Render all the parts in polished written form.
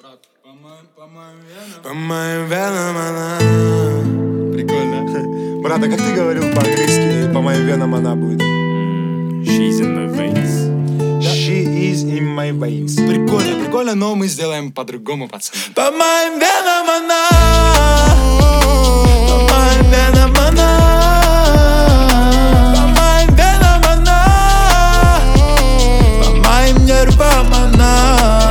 Брат, по По моим венам она. Прикольно. Брат, а как ты говорил по-английски? По моим венам она будет. She's in my veins. She is in my veins. Прикольно, прикольно, но мы сделаем по-другому, пацаны. По моим венам она. По моим венам она. По моим венам она. По моим нервам она.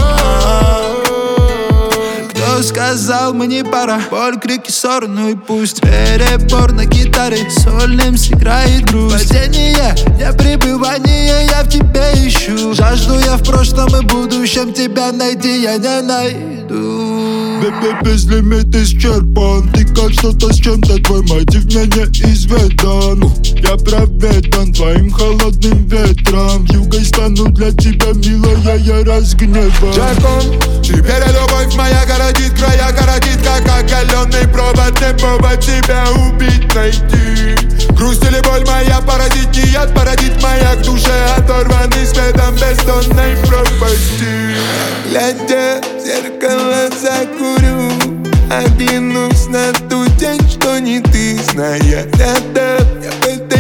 Кто сказал, мне пора? Боль, крики, ссоры, ну и пусть. Перебор на гитаре, сольным сыграет грусть. Падение, не пребывание, я в тебе ищу. Жажду я в прошлом и будущем, тебя найти я не найду. Безлимит исчерпан. Ты как что-то с чем-то, твой мотив мне не изведан. Я пропитан твоим холодным ветром. Югой стану для тебя, милая, я разгневан. Джакон, теперь любовь моя городит края, городит как оголенный провод. Не повод тебя убить, найти. Грусть или боль моя породит, не яд породит моя к душе. Оторванный светом бездонной пропасти. глядя в зеркало закурю, оглянусь на ту тень, что не ты, зная рядом. Я в